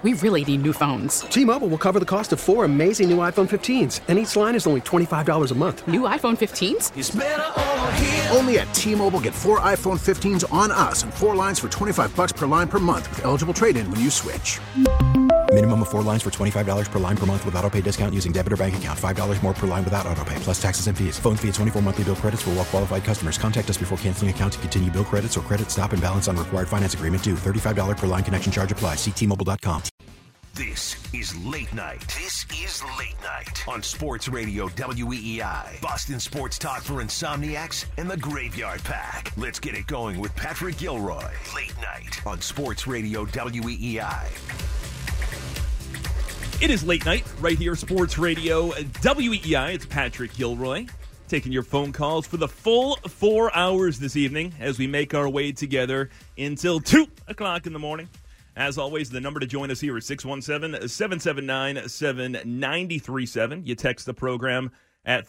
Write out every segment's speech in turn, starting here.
We really need new phones. T-Mobile will cover the cost of 4 amazing new iPhone 15s, and each line is only $25 a month. New iPhone 15s? It's better over here. Only at T-Mobile, get 4 iPhone 15s on us and 4 lines for $25 per line per month with eligible trade-in when you switch. Minimum of 4 lines for $25 per line per month with autopay discount using debit or bank account. $5 more per line without autopay, plus taxes and fees. Phone fee at 24 monthly bill credits for well-qualified customers. Contact us before canceling account to continue bill credits or credit stop and balance on required finance agreement due. $35 per line connection charge applies. See T-Mobile.com. This is Late Night. This is Late Night on Sports Radio WEEI. Boston sports talk for insomniacs and the Graveyard Pack. Let's get it going with Patrick Gilroy. Late Night on Sports Radio WEEI. It is Late Night right here, Sports Radio WEEI. It's Patrick Gilroy taking your phone calls for the full 4 hours this evening as we make our way together until 2 o'clock in the morning. As always, the number to join us here is 617-779-7937. You text the program at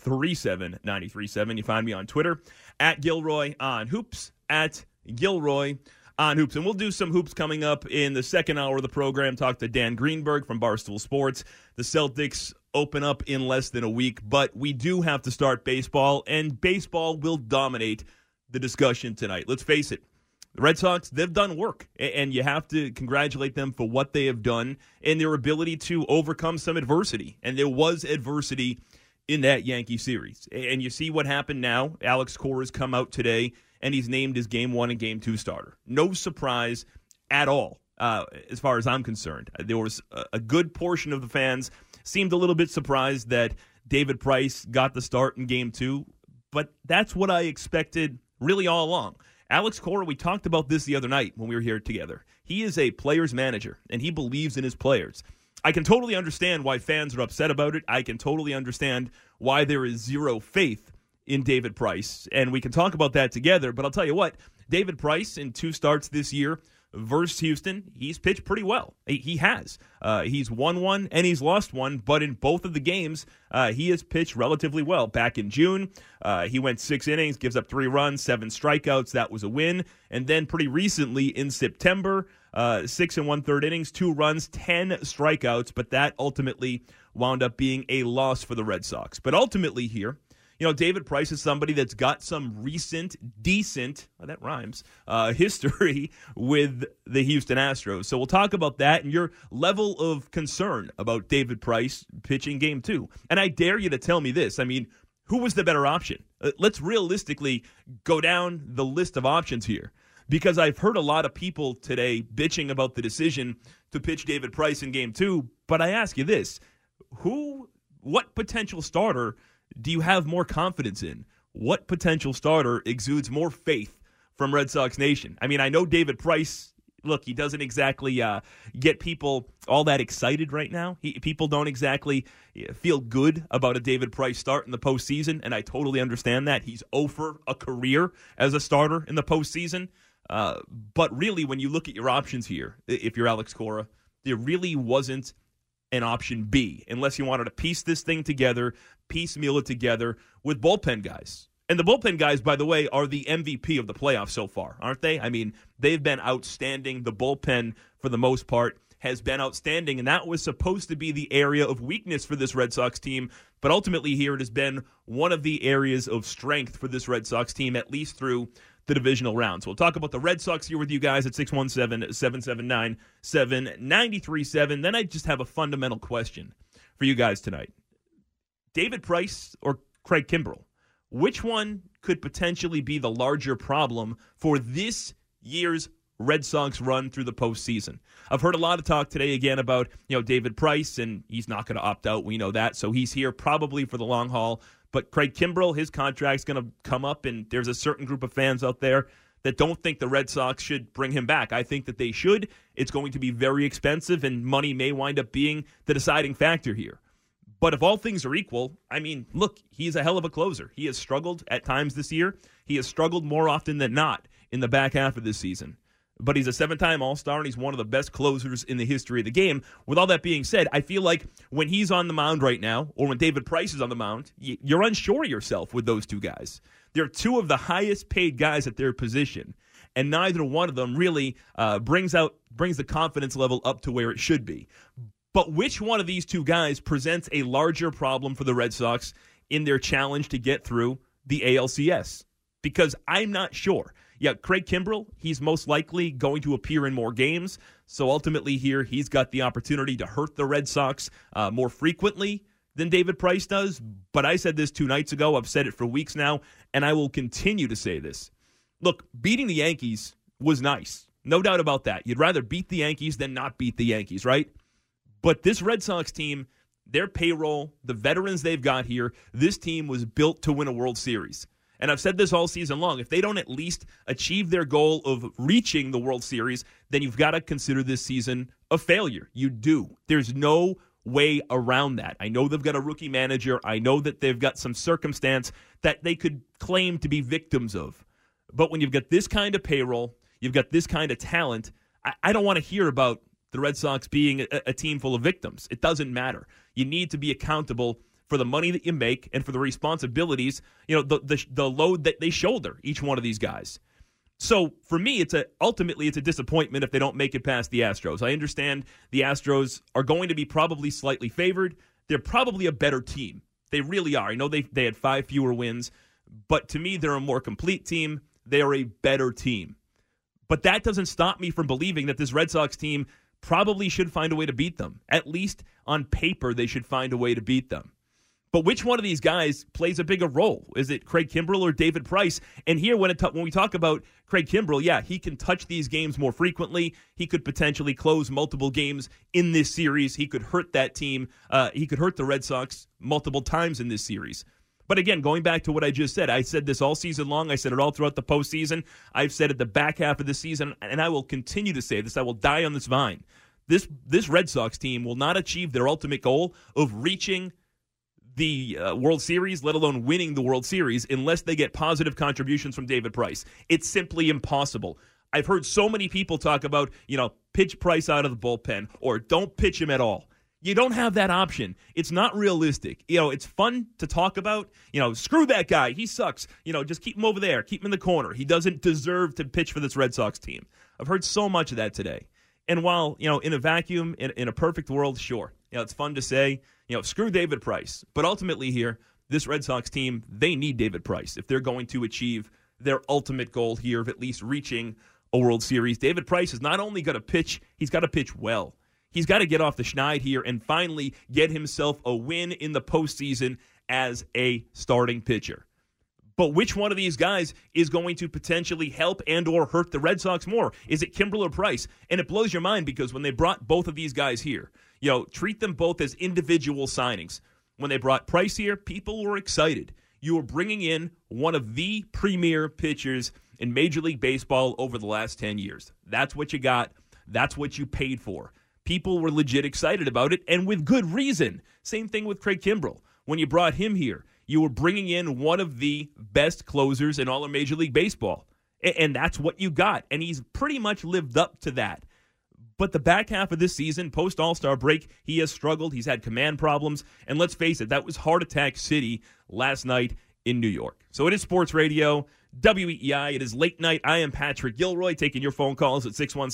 37937. You find me on Twitter at Gilroy on Hoops, at Gilroy on Hoops. And we'll do some hoops coming up in the second hour of the program. Talk to Dan Greenberg from Barstool Sports. The Celtics open up in less than a week, but we do have to start baseball, and baseball will dominate the discussion tonight. Let's face it. The Red Sox, they've done work, and you have to congratulate them for what they have done and their ability to overcome some adversity. And there was adversity in that Yankee series. And you see what happened now. Alex Cora's come out today, and he's named his Game 1 and Game 2 starter. No surprise at all, as far as I'm concerned. There was a good portion of the fans seemed a little bit surprised that David Price got the start in Game 2, but that's what I expected really all along. Alex Cora, we talked about this the other night when we were here together. He is a player's manager, and he believes in his players. I can totally understand why fans are upset about it. I can totally understand why there is zero faith in David Price, and we can talk about that together. But I'll tell you what, David Price in 2 starts this year versus Houston, he's pitched pretty well. He has. He's won 1 and he's lost 1, but in both of the games, he has pitched relatively well. Back in June, he went 6 innings, gives up 3 runs, 7 strikeouts. That was a win. And then pretty recently in September, 6 1/3 innings, 2 runs, 10 strikeouts, but that ultimately wound up being a loss for the Red Sox. But ultimately here, you know, David Price is somebody that's got some recent, decent, that rhymes, history with the Houston Astros. So we'll talk about that and your level of concern about David Price pitching Game 2. And I dare you to tell me this. I mean, who was the better option? Let's realistically go down the list of options here. Because I've heard a lot of people today bitching about the decision to pitch David Price in Game 2. But I ask you this. What potential starter do you have more confidence in? What potential starter exudes more faith from Red Sox Nation? I mean, I know David Price, look, he doesn't exactly get people all that excited right now. People don't exactly feel good about a David Price start in the postseason, and I totally understand that. He's 0 for a career as a starter in the postseason. But really, when you look at your options here, if you're Alex Cora, there really wasn't an option B, unless you wanted to piece this thing together, piecemeal it together with bullpen guys. And the bullpen guys, by the way, are the MVP of the playoffs so far, aren't they? I mean, they've been outstanding. The bullpen, for the most part, has been outstanding, and that was supposed to be the area of weakness for this Red Sox team. But ultimately here, it has been one of the areas of strength for this Red Sox team, at least through the divisional round. So we'll talk about the Red Sox here with you guys at 617-779-7937. Then I just have a fundamental question for you guys tonight. David Price or Craig Kimbrell? Which one could potentially be the larger problem for this year's Red Sox run through the postseason? I've heard a lot of talk today again about, David Price, and he's not going to opt out. We know that. So he's here probably for the long haul. But Craig Kimbrell, his contract's going to come up, and there's a certain group of fans out there that don't think the Red Sox should bring him back. I think that they should. It's going to be very expensive, and money may wind up being the deciding factor here. But if all things are equal, I mean, look, he's a hell of a closer. He has struggled at times this year. He has struggled more often than not in the back half of this season. But he's a 7-time All-Star, and he's one of the best closers in the history of the game. With all that being said, I feel like when he's on the mound right now, or when David Price is on the mound, you're unsure of yourself with those two guys. They're two of the highest-paid guys at their position. and neither one of them really brings the confidence level up to where it should be. But which one of these two guys presents a larger problem for the Red Sox in their challenge to get through the ALCS? Because I'm not sure. Yeah, Craig Kimbrell, he's most likely going to appear in more games. So ultimately here, he's got the opportunity to hurt the Red Sox more frequently than David Price does. But I said this 2 nights ago. I've said it for weeks now, and I will continue to say this. Look, beating the Yankees was nice. No doubt about that. You'd rather beat the Yankees than not beat the Yankees, right? But this Red Sox team, their payroll, the veterans they've got here, this team was built to win a World Series. And I've said this all season long. If they don't at least achieve their goal of reaching the World Series, then you've got to consider this season a failure. You do. There's no way around that. I know they've got a rookie manager. I know that they've got some circumstance that they could claim to be victims of. But when you've got this kind of payroll, you've got this kind of talent, I don't want to hear about the Red Sox being a team full of victims. It doesn't matter. You need to be accountable for the money that you make and for the responsibilities, the load that they shoulder, each one of these guys. So for me, ultimately it's a disappointment if they don't make it past the Astros. I understand the Astros are going to be probably slightly favored. They're probably a better team. They really are. I know they had 5 fewer wins, but to me, they're a more complete team. They are a better team. But that doesn't stop me from believing that this Red Sox team probably should find a way to beat them. At least on paper, they should find a way to beat them. But which one of these guys plays a bigger role? Is it Craig Kimbrell or David Price? And here, when we talk about Craig Kimbrell, yeah, he can touch these games more frequently. He could potentially close multiple games in this series. He could hurt that team. He could hurt the Red Sox multiple times in this series. But again, going back to what I just said, I said this all season long. I said it all throughout the postseason. I've said it the back half of the season, and I will continue to say this. I will die on this vine. This Red Sox team will not achieve their ultimate goal of reaching the World Series, let alone winning the World Series, unless they get positive contributions from David Price. It's simply impossible. I've heard so many people talk about, pitch Price out of the bullpen or don't pitch him at all. You don't have that option. It's not realistic. It's fun to talk about. Screw that guy. He sucks. Just keep him over there. Keep him in the corner. He doesn't deserve to pitch for this Red Sox team. I've heard so much of that today. And while, in a vacuum, in a perfect world, sure. It's fun to say, screw David Price. But ultimately here, this Red Sox team, they need David Price if they're going to achieve their ultimate goal here of at least reaching a World Series. David Price is not only going to pitch, he's got to pitch well. He's got to get off the schneid here and finally get himself a win in the postseason as a starting pitcher. But which one of these guys is going to potentially help and or hurt the Red Sox more? Is it Kimbrell or Price? And it blows your mind because when they brought both of these guys here, treat them both as individual signings. When they brought Price here, people were excited. You were bringing in one of the premier pitchers in Major League Baseball over the last 10 years. That's what you got. That's what you paid for. People were legit excited about it, and with good reason. Same thing with Craig Kimbrell. When you brought him here, you were bringing in one of the best closers in all of Major League Baseball. And that's what you got. And he's pretty much lived up to that. But the back half of this season, post-All-Star break, he has struggled. He's had command problems. And let's face it, that was Heart Attack City last night in New York. So it is Sports Radio, WEEI. It is late night. I am Patrick Gilroy, taking your phone calls at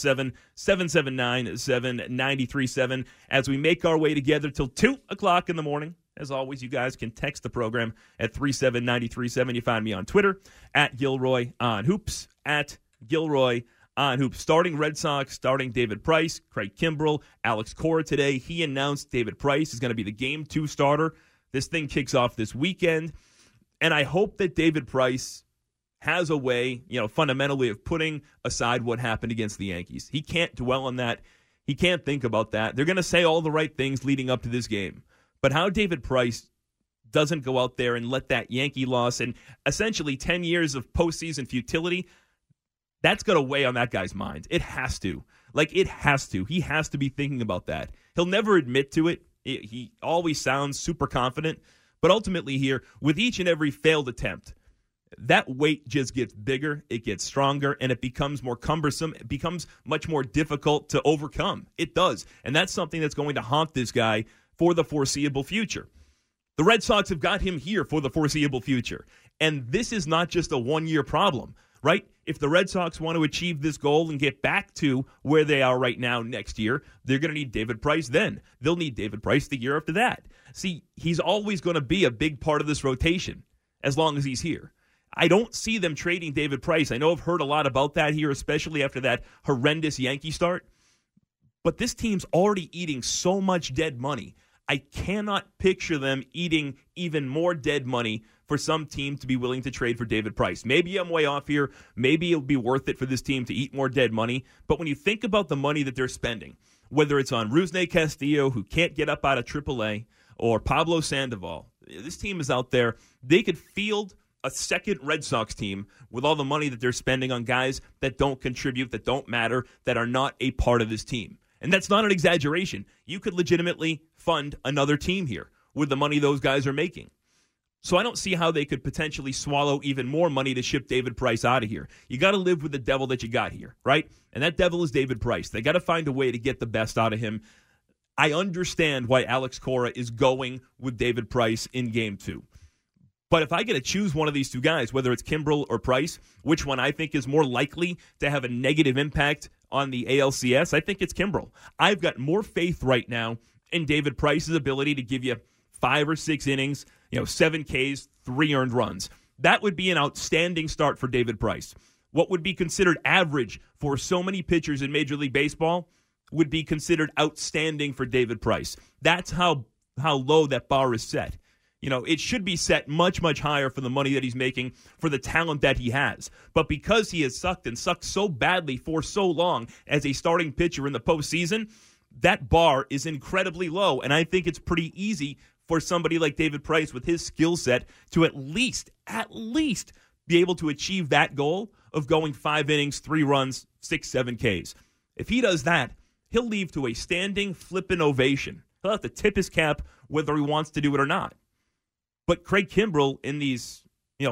617-779-7937 as we make our way together till 2 o'clock in the morning. As always, you guys can text the program at 37937. You find me on Twitter, at Gilroy on Hoops, at Gilroy on Hoops. Starting Red Sox, starting David Price, Craig Kimbrell, Alex Cora today. He announced David Price is going to be the Game 2 starter. This thing kicks off this weekend. And I hope that David Price has a way, fundamentally of putting aside what happened against the Yankees. He can't dwell on that. He can't think about that. They're going to say all the right things leading up to this game. But how David Price doesn't go out there and let that Yankee loss and essentially 10 years of postseason futility, that's going to weigh on that guy's mind. It has to. It has to. He has to be thinking about that. He'll never admit to it. He always sounds super confident. But ultimately here, with each and every failed attempt, that weight just gets bigger, it gets stronger, and it becomes more cumbersome. It becomes much more difficult to overcome. It does. And that's something that's going to haunt this guy for the foreseeable future. The Red Sox have got him here for the foreseeable future. And this is not just a one-year problem, right? If the Red Sox want to achieve this goal and get back to where they are right now next year, they're going to need David Price then. They'll need David Price the year after that. See, he's always going to be a big part of this rotation as long as he's here. I don't see them trading David Price. I know I've heard a lot about that here, especially after that horrendous Yankee start. But this team's already eating so much dead money. I cannot picture them eating even more dead money for some team to be willing to trade for David Price. Maybe I'm way off here. Maybe it'll be worth it for this team to eat more dead money. But when you think about the money that they're spending, whether it's on Rusney Castillo, who can't get up out of AAA, or Pablo Sandoval, this team is out there. They could field a second Red Sox team with all the money that they're spending on guys that don't contribute, that don't matter, that are not a part of this team. And that's not an exaggeration. You could legitimately fund another team here with the money those guys are making. So I don't see how they could potentially swallow even more money to ship David Price out of here. You got to live with the devil that you got here, right? And that devil is David Price. They got to find a way to get the best out of him. I understand why Alex Cora is going with David Price in Game 2. But if I get to choose one of these two guys, whether it's Kimbrel or Price, which one I think is more likely to have a negative impact on the ALCS, I think it's Kimbrel. I've got more faith right now in David Price's ability to give you 5 or 6 innings, 7 Ks, 3 earned runs. That would be an outstanding start for David Price. What would be considered average for so many pitchers in Major League Baseball would be considered outstanding for David Price. That's how low that bar is set. It should be set much, much higher for the money that he's making, for the talent that he has. But because he has sucked and sucked so badly for so long as a starting pitcher in the postseason, that bar is incredibly low. And I think it's pretty easy for somebody like David Price with his skill set to at least be able to achieve that goal of going 5 innings, 3 runs, 6, 7 Ks. If he does that, he'll leave to a standing flippin' ovation. He'll have to tip his cap whether he wants to do it or not. But Craig Kimbrel in these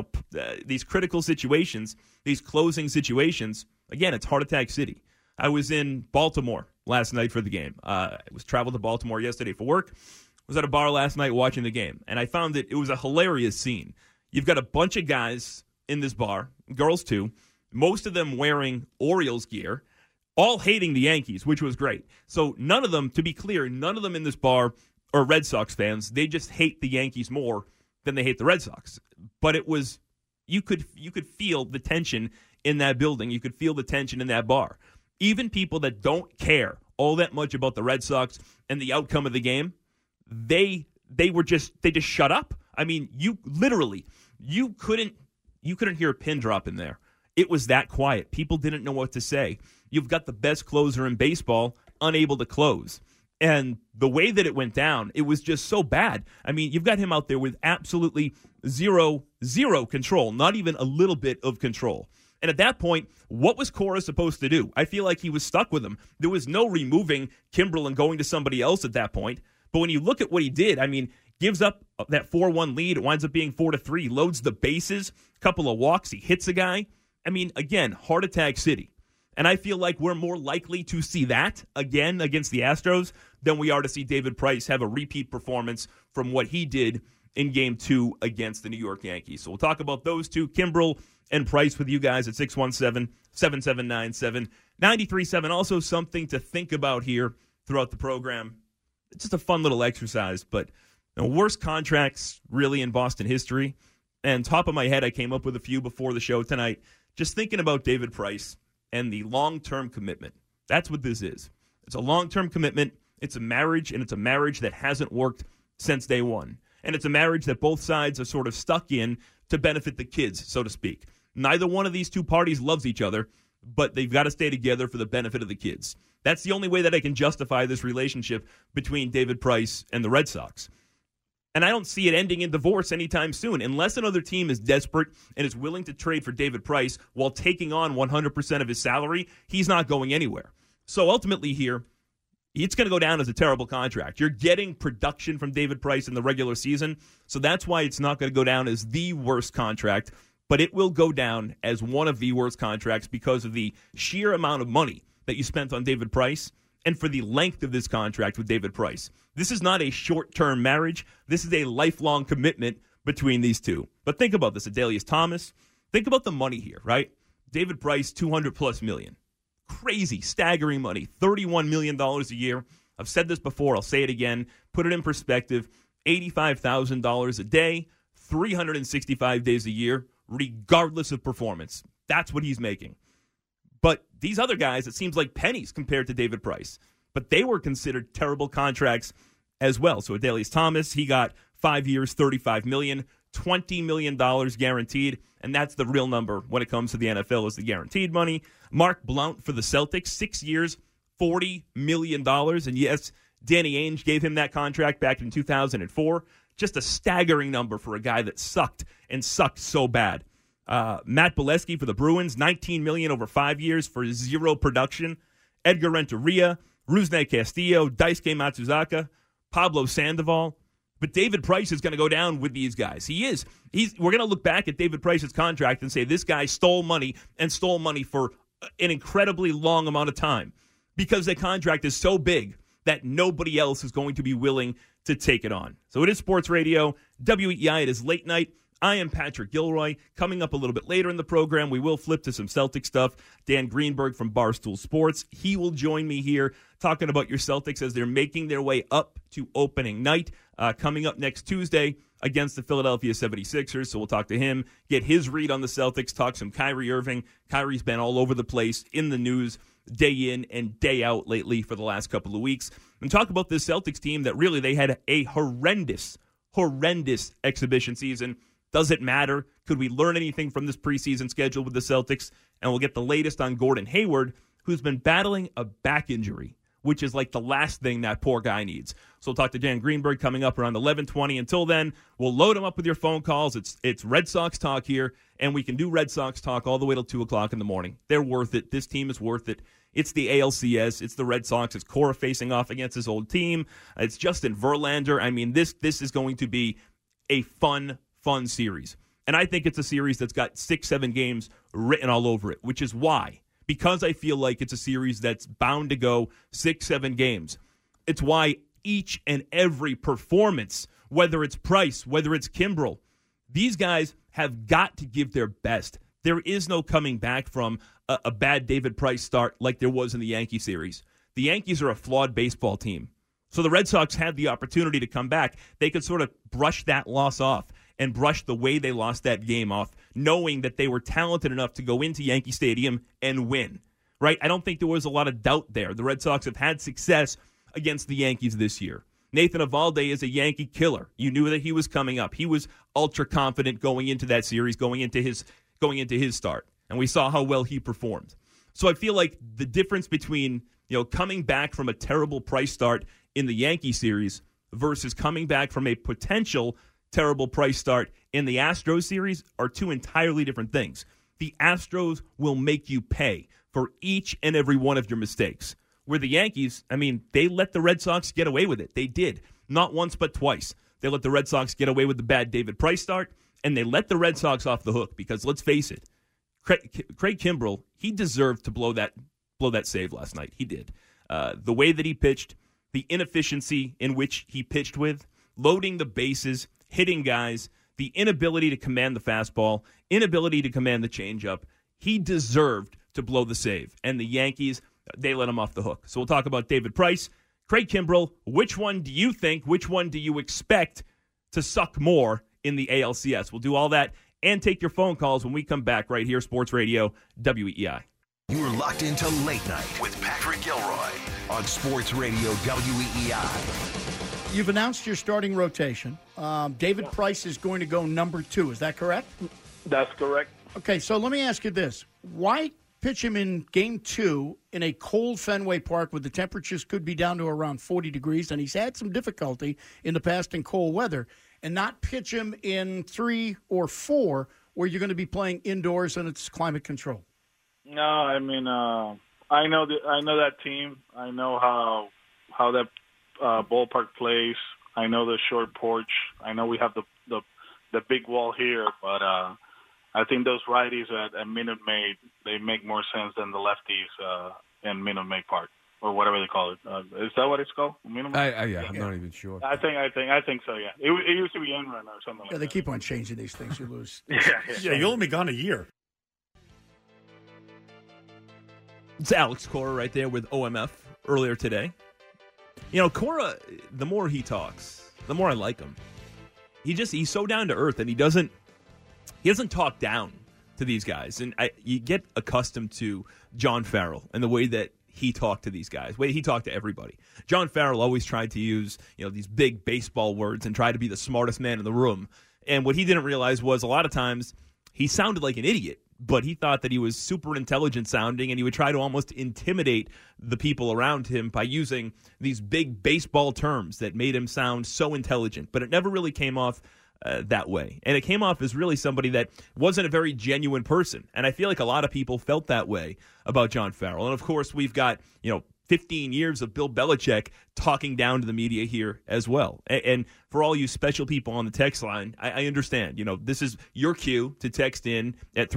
critical situations, these closing situations, again, it's heart attack city. I was in Baltimore last night for the game. I was traveled to Baltimore yesterday for work. I was at a bar last night watching the game, and I found that it was a hilarious scene. You've got a bunch of guys in this bar, girls too, most of them wearing Orioles gear, all hating the Yankees, which was great. So none of them, to be clear, none of them in this bar are Red Sox fans. They just hate the Yankees more than they hate the Red Sox. But it was, you could feel the tension in that building. You could feel the tension in that bar. Even people that don't care all that much about the Red Sox and the outcome of the game, they just shut up. I mean, you couldn't hear a pin drop in there. It was that quiet. People didn't know what to say. You've got the best closer in baseball unable to close. And the way that it went down, it was just so bad. I mean, you've got him out there with absolutely zero control, not even a little bit of control. And at that point, what was Cora supposed to do? I feel like he was stuck with him. There was no removing Kimbrel and going to somebody else at that point. But when you look at what he did, I mean, gives up that 4-1 lead. It winds up being 4-3. Loads the bases, couple of walks. He hits a guy. I mean, again, heart attack city. And I feel like we're more likely to see that again against the Astros than we are to see David Price have a repeat performance from what he did in Game 2 against the New York Yankees. So we'll talk about those two, Kimbrel and Price, with you guys at 617-7797-93.7. Also something to think about here throughout the program. It's just a fun little exercise, but worst contracts really in Boston history. And top of my head, I came up with a few before the show tonight. Just thinking about David Price and the long-term commitment. That's what this is. It's a long-term commitment. It's a marriage, and it's a marriage that hasn't worked since day one. And it's a marriage that both sides are sort of stuck in to benefit the kids, so to speak. Neither one of these two parties loves each other, but they've got to stay together for the benefit of the kids. That's the only way that I can justify this relationship between David Price and the Red Sox. And I don't see it ending in divorce anytime soon. Unless another team is desperate and is willing to trade for David Price while taking on 100% of his salary, he's not going anywhere. So ultimately here, it's going to go down as a terrible contract. You're getting production from David Price in the regular season, so that's why it's not going to go down as the worst contract, but it will go down as one of the worst contracts because of the sheer amount of money that you spent on David Price and for the length of this contract with David Price. This is not a short-term marriage. This is a lifelong commitment between these two. But think about this, Adelius Thomas. Think about the money here, right? David Price, $200+ million. Crazy, staggering money. $31 million a year. I've said this before. I'll say it again. Put it in perspective. $85,000 a day, 365 days a year, regardless of performance. That's what he's making. But these other guys, it seems like pennies compared to David Price. But they were considered terrible contracts as well. So Adelius Thomas, he got 5 years, $35 million, $20 million guaranteed. And that's the real number when it comes to the NFL, is the guaranteed money. Mark Blount for the Celtics, 6 years, $40 million. And yes, Danny Ainge gave him that contract back in 2004. Just a staggering number for a guy that sucked and sucked so bad. Matt Bolesky for the Bruins, $19 million over 5 years for zero production. Edgar Renteria, Rusney Castillo, Daisuke Matsuzaka, Pablo Sandoval. But David Price is going to go down with these guys. He is. We're going to look back at David Price's contract and say this guy stole money and stole money for an incredibly long amount of time because the contract is so big that nobody else is going to be willing to take it on. So it is Sports Radio, WEEI. It is late night. I am Patrick Gilroy. Coming up a little bit later in the program, we will flip to some Celtic stuff. Dan Greenberg from Barstool Sports. He will join me here talking about your Celtics as they're making their way up to opening night. Coming up next Tuesday against the Philadelphia 76ers. So we'll talk to him, get his read on the Celtics, talk some Kyrie Irving. Kyrie's been all over the place in the news day in and day out lately for the last couple of weeks. And talk about this Celtics team that really they had a horrendous exhibition season. Does it matter? Could we learn anything from this preseason schedule with the Celtics? And we'll get the latest on Gordon Hayward, who's been battling a back injury, which is like the last thing that poor guy needs. So we'll talk to Dan Greenberg coming up around 11:20. Until then, we'll load him up with your phone calls. It's Red Sox talk here, and we can do Red Sox talk all the way till 2 o'clock in the morning. They're worth it. This team is worth it. It's the ALCS. It's the Red Sox. It's Cora facing off against his old team. It's Justin Verlander. I mean, this is going to be a fun series. And I think it's a series that's got 6-7 games written all over it, which is why, because I feel like it's a series that's bound to go 6-7 games. It's why each and every performance, whether it's Price, whether it's Kimbrel, these guys have got to give their best. There is no coming back from a bad David Price start like there was in the Yankee series. The Yankees are a flawed baseball team. So the Red Sox had the opportunity to come back. They could sort of brush that loss off and brush the way they lost that game off, knowing that they were talented enough to go into Yankee Stadium and win, right? I don't think there was a lot of doubt there. The Red Sox have had success against the Yankees this year. Nathan Eovaldi is a Yankee killer. You knew that he was coming up. He was ultra confident going into that series, going into his start, and we saw how well he performed. So I feel like the difference between coming back from a terrible Price start in the Yankee series versus coming back from a potential terrible Price start in the Astros series are two entirely different things. The Astros will make you pay for each and every one of your mistakes. Where the Yankees, I mean, they let the Red Sox get away with it. They did. Not once, but twice. They let the Red Sox get away with the bad David Price start, and they let the Red Sox off the hook because, let's face it, Craig Kimbrel, he deserved to blow that save last night. He did. The way that he pitched, the inefficiency in which he pitched with, loading the bases, hitting guys, the inability to command the fastball, inability to command the changeup. He deserved to blow the save. And the Yankees, they let him off the hook. So we'll talk about David Price, Craig Kimbrel. Which one do you expect to suck more in the ALCS? We'll do all that and take your phone calls when we come back right here, Sports Radio, WEEI. You're locked into Late Night with Patrick Gilroy on Sports Radio WEEI. You've announced your starting rotation. David Price is going to go number 2. Is that correct? That's correct. Okay, so let me ask you this. Why pitch him in Game 2 in a cold Fenway Park where the temperatures could be down to around 40 degrees, and he's had some difficulty in the past in cold weather, and not pitch him in 3 or 4 where you're going to be playing indoors and it's climate control? No, I mean, I know that team. I know how that ballpark plays. I know the short porch. I know we have the big wall here, but I think those righties at Minute Maid, they make more sense than the lefties in Minute Maid Park or whatever they call it. Is that what it's called? Minute Maid? I'm not even sure. I think so. Yeah, it used to be Enron or something. Yeah, they keep on changing these things. You lose. Yeah, you'll only be gone a year. It's Alex Cora right there with OMF earlier today. You know, Cora, the more he talks, the more I like him. He's so down to earth, and he doesn't talk down to these guys. And you get accustomed to John Farrell and the way that he talked to these guys, the way he talked to everybody. John Farrell always tried to use, these big baseball words and try to be the smartest man in the room. And what he didn't realize was a lot of times he sounded like an idiot, but he thought that he was super intelligent sounding, and he would try to almost intimidate the people around him by using these big baseball terms that made him sound so intelligent. But it never really came off that way. And it came off as really somebody that wasn't a very genuine person. And I feel like a lot of people felt that way about John Farrell. And, of course, we've got, 15 years of Bill Belichick talking down to the media here as well. And for all you special people on the text line, I understand. This is your cue to text in at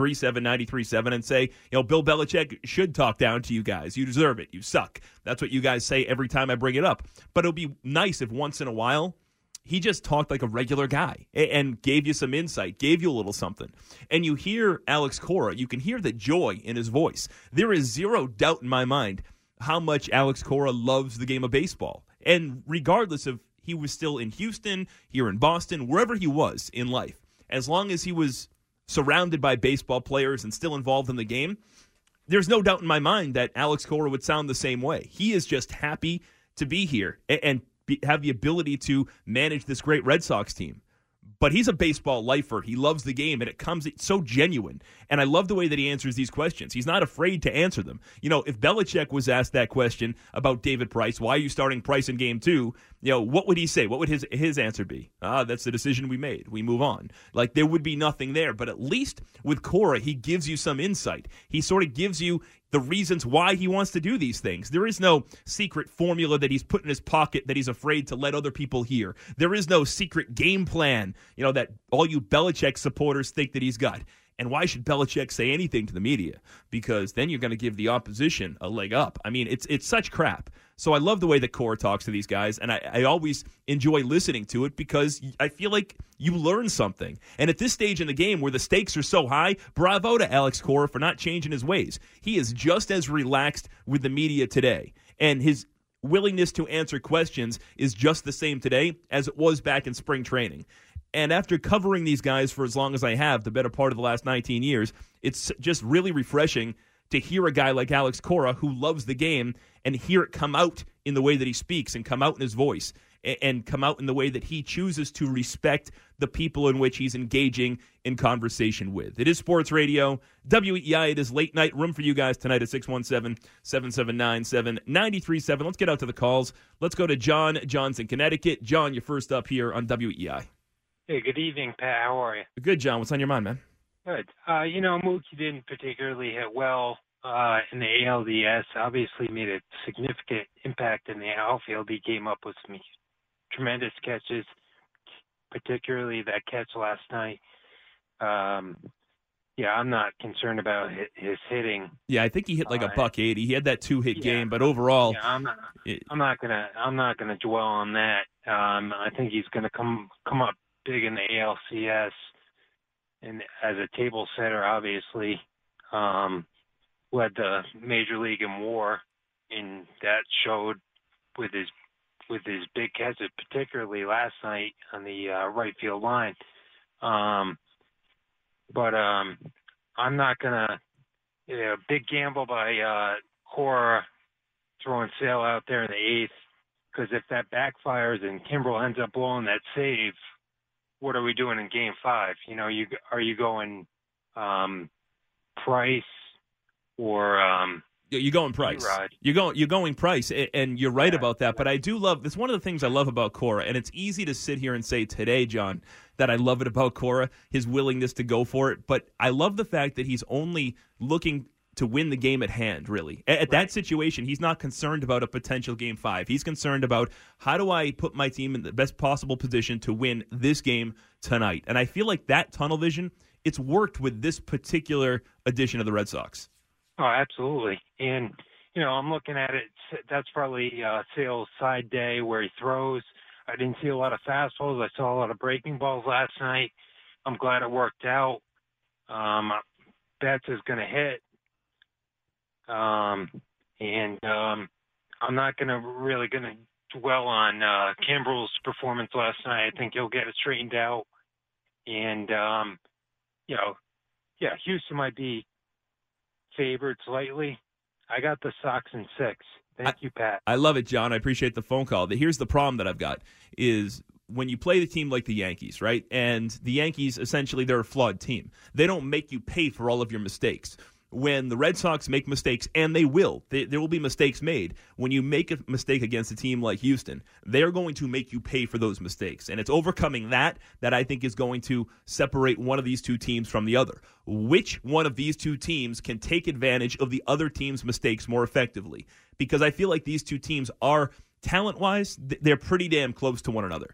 37937 and say, Bill Belichick should talk down to you guys. You deserve it. You suck. That's what you guys say every time I bring it up. But it'll be nice if once in a while he just talked like a regular guy and gave you some insight, gave you a little something. And you hear Alex Cora, you can hear the joy in his voice. There is zero doubt in my mind how much Alex Cora loves the game of baseball. And regardless of he was still in Houston, here in Boston, wherever he was in life, as long as he was surrounded by baseball players and still involved in the game, there's no doubt in my mind that Alex Cora would sound the same way. He is just happy to be here and have the ability to manage this great Red Sox team. But he's a baseball lifer. He loves the game, and it's so genuine. And I love the way that he answers these questions. He's not afraid to answer them. If Belichick was asked that question about David Price, why are you starting Price in game 2? What would he say? What would his answer be? That's the decision we made. We move on. Like, there would be nothing there. But at least with Cora, he gives you some insight. He sort of gives you the reasons why he wants to do these things. There is no secret formula that he's put in his pocket that he's afraid to let other people hear. There is no secret game plan, that all you Belichick supporters think that he's got. And why should Belichick say anything to the media? Because then you're going to give the opposition a leg up. I mean, it's such crap. So I love the way that Cora talks to these guys, and I always enjoy listening to it because I feel like you learn something. And at this stage in the game where the stakes are so high, bravo to Alex Cora for not changing his ways. He is just as relaxed with the media today, and his willingness to answer questions is just the same today as it was back in spring training. And after covering these guys for as long as I have, the better part of the last 19 years, it's just really refreshing to hear a guy like Alex Cora who loves the game and hear it come out in the way that he speaks and come out in his voice and come out in the way that he chooses to respect the people in which he's engaging in conversation with. It is Sports Radio, WEEI. It is late night. Room for you guys tonight at 617-779-7937. Let's get out to the calls. Let's go to John. John's in Connecticut. John, you're first up here on WEEI. Hey, good evening, Pat. How are you? Good, John. What's on your mind, man? Good. Mookie didn't particularly hit well in the ALDS. Obviously made a significant impact in the outfield. He came up with some tremendous catches, particularly that catch last night. I'm not concerned about his hitting. Yeah, I think he hit like $180. He had that 2-hit game, but overall, I'm not gonna dwell on that. I think he's gonna come up big in the ALCS, and as a table setter, obviously, led the Major League in WAR, and that showed with his big catches, particularly last night on the right field line. But I'm not gonna big gamble by Cora throwing Sale out there in the 8th, because if that backfires and Kimbrel ends up blowing that save, what are we doing in Game 5? Are you going Price or you're going Price? Erod? You're going Price, and you're right about that. But I do love it's one of the things I love about Cora, and it's easy to sit here and say today, John, that I love it about Cora, his willingness to go for it. But I love the fact that he's only looking to win the game at hand, really. At that situation, he's not concerned about a potential Game 5. He's concerned about, how do I put my team in the best possible position to win this game tonight? And I feel like that tunnel vision, it's worked with this particular edition of the Red Sox. Oh, absolutely. And, I'm looking at it, that's probably Sale's side day where he throws. I didn't see a lot of fastballs. I saw a lot of breaking balls last night. I'm glad it worked out. Betts is going to hit. I'm not going to dwell on Kimbrel's performance last night. I think he'll get it straightened out. And, Houston might be favored slightly. I got the Sox in 6. Thank you, Pat. I love it, John. I appreciate the phone call. Here's the problem that I've got is when you play the team like the Yankees, right? And the Yankees, essentially, they're a flawed team. They don't make you pay for all of your mistakes. When the Red Sox make mistakes, and they will, there will be mistakes made. When you make a mistake against a team like Houston, they're going to make you pay for those mistakes. And it's overcoming that I think is going to separate one of these two teams from the other. Which one of these two teams can take advantage of the other team's mistakes more effectively? Because I feel like these two teams are, talent-wise, they're pretty damn close to one another.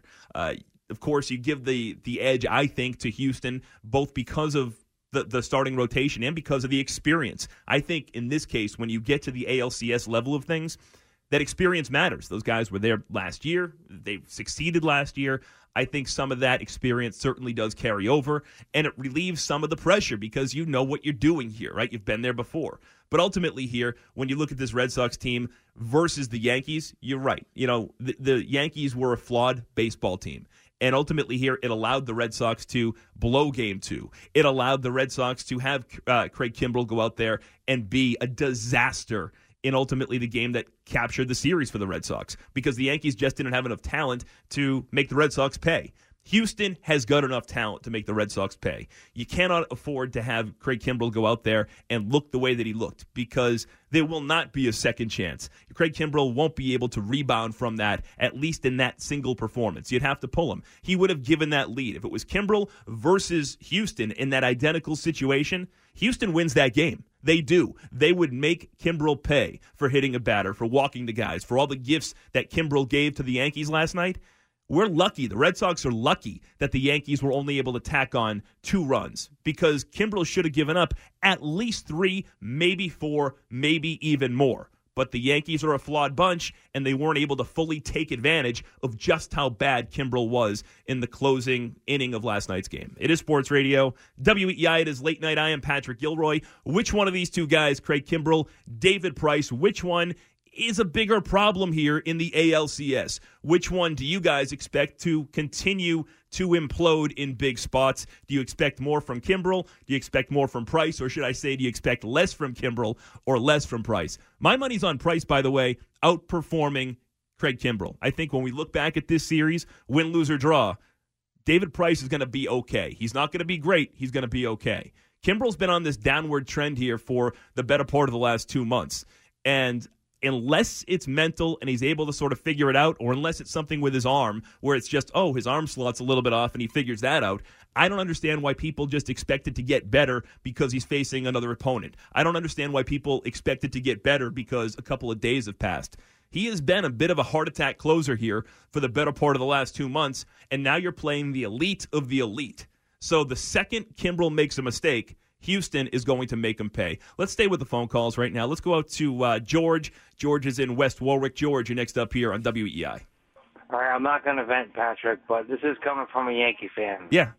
Of course, you give the edge, I think, to Houston, both because of the starting rotation and because of the experience. I think in this case, when you get to the ALCS level of things, that experience matters. Those guys were there last year. They succeeded last year. I think some of that experience certainly does carry over, and it relieves some of the pressure because you know what you're doing here, right? You've been there before. But ultimately here, when you look at this Red Sox team versus the Yankees, you're right. The Yankees were a flawed baseball team. And ultimately here, it allowed the Red Sox to blow Game 2. It allowed the Red Sox to have Craig Kimbrel go out there and be a disaster in ultimately the game that captured the series for the Red Sox because the Yankees just didn't have enough talent to make the Red Sox pay. Houston has got enough talent to make the Red Sox pay. You cannot afford to have Craig Kimbrel go out there and look the way that he looked because there will not be a second chance. Craig Kimbrel won't be able to rebound from that, at least in that single performance. You'd have to pull him. He would have given that lead. If it was Kimbrel versus Houston in that identical situation, Houston wins that game. They do. They would make Kimbrel pay for hitting a batter, for walking the guys, for all the gifts that Kimbrel gave to the Yankees last night. We're lucky. The Red Sox are lucky that the Yankees were only able to tack on 2 runs because Kimbrel should have given up at least 3, maybe 4, maybe even more. But the Yankees are a flawed bunch, and they weren't able to fully take advantage of just how bad Kimbrel was in the closing inning of last night's game. It is Sports Radio. WEEI, it is late night. I am Patrick Gilroy. Which one of these two guys, Craig Kimbrel, David Price, which one is a bigger problem here in the ALCS? Which one do you guys expect to continue to implode in big spots? Do you expect more from Kimbrel? Do you expect more from Price? Or should I say, do you expect less from Kimbrel or less from Price? My money's on Price, by the way, outperforming Craig Kimbrel. I think when we look back at this series, win, lose, or draw, David Price is going to be okay. He's not going to be great. He's going to be okay. Kimbrel's been on this downward trend here for the better part of the last 2 months. And unless it's mental and he's able to sort of figure it out, or unless it's something with his arm where it's just, his arm slot's a little bit off and he figures that out, I don't understand why people just expect it to get better because he's facing another opponent. I don't understand why people expect it to get better because a couple of days have passed. He has been a bit of a heart attack closer here for the better part of the last 2 months, and now you're playing the elite of the elite. So the second Kimbrel makes a mistake, Houston is going to make him pay. Let's stay with the phone calls right now. Let's go out to George. George is in West Warwick. George, you're next up here on WEEI. All right, I'm not going to vent, Patrick, but this is coming from a Yankee fan. Yeah.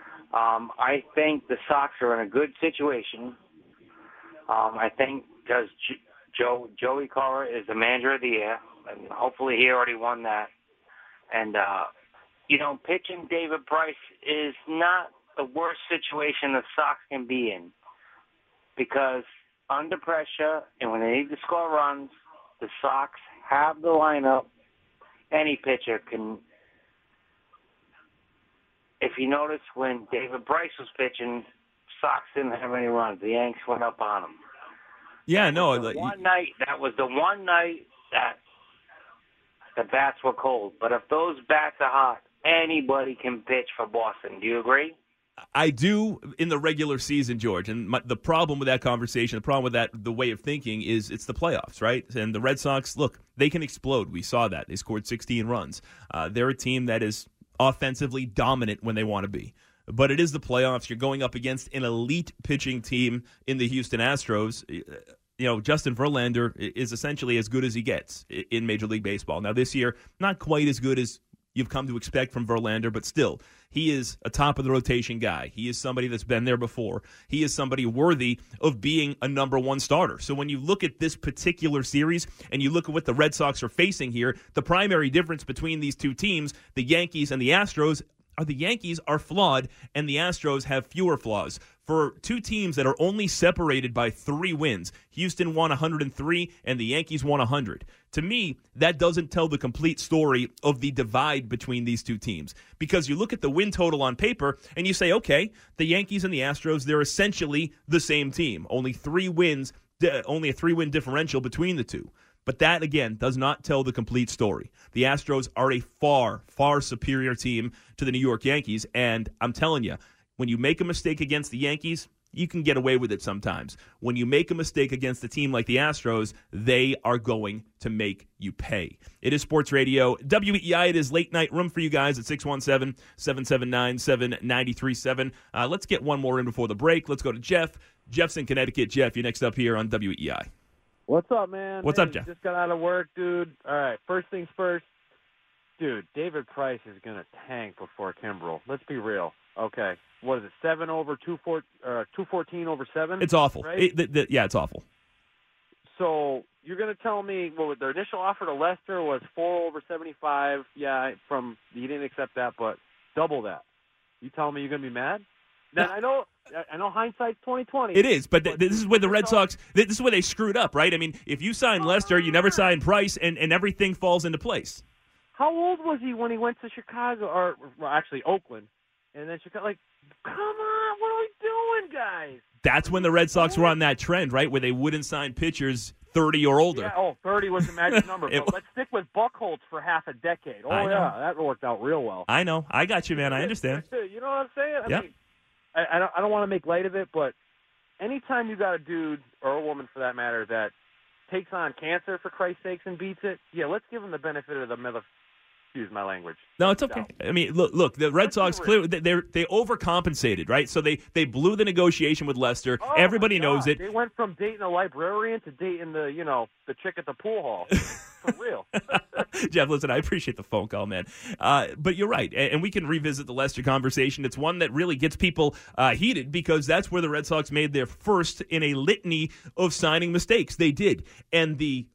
I think the Sox are in a good situation. I think because Joey Cora is the manager of the year, and hopefully he already won that. And, pitching David Price is not the worst situation the Sox can be in, because under pressure and when they need to score runs, the Sox have the lineup. Any pitcher can. If you notice, when David Price was pitching, Sox didn't have any runs. The Yanks went up on him. Yeah, no. That was the one night that the bats were cold. But if those bats are hot, anybody can pitch for Boston. Do you agree? I do in the regular season, George. And the problem with that conversation, the problem with the way of thinking is it's the playoffs, right? And the Red Sox, look, they can explode. We saw that. They scored 16 runs. They're a team that is offensively dominant when they want to be. But it is the playoffs. You're going up against an elite pitching team in the Houston Astros. Justin Verlander is essentially as good as he gets in Major League Baseball. Now, this year, not quite as good as you've come to expect from Verlander, but still, he is a top-of-the-rotation guy. He is somebody that's been there before. He is somebody worthy of being a number one starter. So when you look at this particular series and you look at what the Red Sox are facing here, the primary difference between these two teams, the Yankees and the Astros, are the Yankees are flawed and the Astros have fewer flaws. For two teams that are only separated by 3 wins, Houston won 103 and the Yankees won 100. To me, that doesn't tell the complete story of the divide between these two teams. Because you look at the win total on paper and you say, okay, the Yankees and the Astros, they're essentially the same team. Only 3 wins, only a 3-win differential between the two. But that, again, does not tell the complete story. The Astros are a far, far superior team to the New York Yankees, and I'm telling you, when you make a mistake against the Yankees, you can get away with it sometimes. When you make a mistake against a team like the Astros, they are going to make you pay. It is Sports Radio WEEI. It is late night room for you guys at 617-779-7937. Let's get one more in before the break. Let's go to Jeff. Jeff's in Connecticut. Jeff, you're next up here on WEEI. What's up, man? What's up, Jeff? Just got out of work, dude. All right, first things first. Dude, David Price is going to tank before Kimbrel. Let's be real. Okay. What is it, 7 over 214 over 7? It's awful. Right? Yeah, it's awful. So you're going to tell me their initial offer to Lester was 4 over 75. Yeah, he didn't accept that, but double that. You telling me you're going to be mad? Then I know hindsight's 20/20. It is, but this is where the Red Sox. This is where they screwed up, right? I mean, if you sign Lester, you never sign Price, and everything falls into place. How old was he when he went to Chicago, or actually Oakland, and then Chicago? Like, come on, what are we doing, guys? That's when the Red Sox were on that trend, right, where they wouldn't sign pitchers 30 or older. Yeah, 30 was the magic number. But let's stick with Buchholz for half a decade. Oh, yeah, that worked out real well. I know. I got you, man. I understand. You know what I'm saying? Yeah. I mean, I don't want to make light of it, but anytime you got a dude, or a woman for that matter, that takes on cancer, for Christ's sakes, and beats it, yeah, let's give them the benefit of the excuse my language. No, it's okay. I mean, look, the Red Sox clearly they overcompensated, right? So they blew the negotiation with Lester. Oh, everybody knows it. They went from dating a librarian to dating the chick at the pool hall. For real. Jeff, listen, I appreciate the phone call, man. But you're right, and we can revisit the Lester conversation. It's one that really gets people heated because that's where the Red Sox made their first in a litany of signing mistakes. They did, and the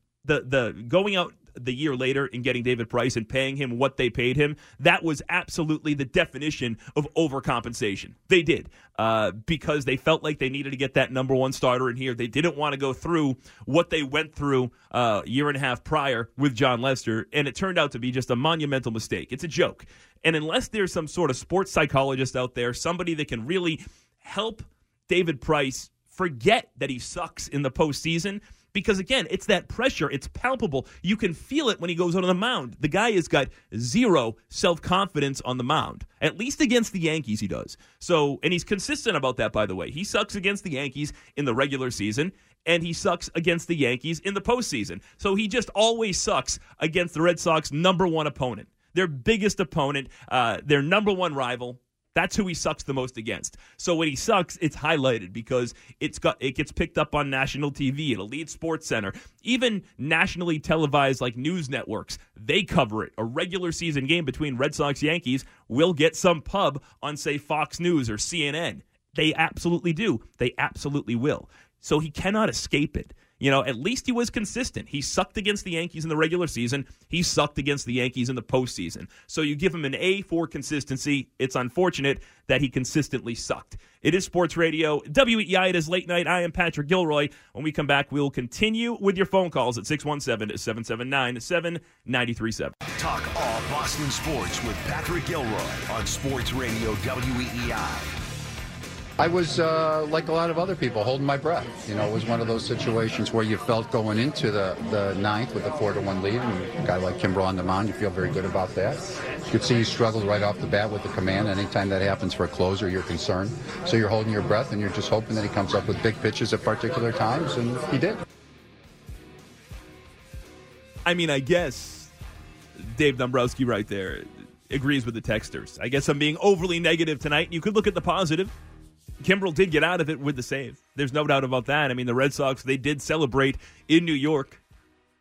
going out the year later and getting David Price and paying him what they paid him, that was absolutely the definition of overcompensation. They did, because they felt like they needed to get that number one starter in here. They didn't want to go through what they went through a year and a half prior with John Lester, and it turned out to be just a monumental mistake. It's a joke. And unless there's some sort of sports psychologist out there, somebody that can really help David Price forget that he sucks in the postseason, because, again, it's that pressure. It's palpable. You can feel it when he goes on the mound. The guy has got zero self-confidence on the mound. At least against the Yankees, he does. So, and he's consistent about that, by the way. He sucks against the Yankees in the regular season, and he sucks against the Yankees in the postseason. So he just always sucks against the Red Sox' number one opponent, their biggest opponent, their number one rival. That's who he sucks the most against. So when he sucks, it's highlighted because it gets picked up on national TV, at Elite Sports Center, even nationally televised like news networks. They cover it. A regular season game between Red Sox Yankees will get some pub on, say, Fox News or CNN. They absolutely do. They absolutely will. So he cannot escape it. At least he was consistent. He sucked against the Yankees in the regular season. He sucked against the Yankees in the postseason. So you give him an A for consistency. It's unfortunate that he consistently sucked. It is Sports Radio WEEI. It is late night. I am Patrick Gilroy. When we come back, we will continue with your phone calls at 617-779-7937. Talk all Boston sports with Patrick Gilroy on Sports Radio WEEI. I was, like a lot of other people, holding my breath. It was one of those situations where you felt going into the ninth with a 4-1 lead, and a guy like Kimbrel on the mound, you feel very good about that. You could see he struggled right off the bat with the command. Anytime that happens for a closer, you're concerned. So you're holding your breath, and you're just hoping that he comes up with big pitches at particular times, and he did. I mean, I guess Dave Dombrowski right there agrees with the texters. I guess I'm being overly negative tonight. You could look at the positive. Kimbrel did get out of it with the save. There's no doubt about that. I mean, the Red Sox, they did celebrate in New York.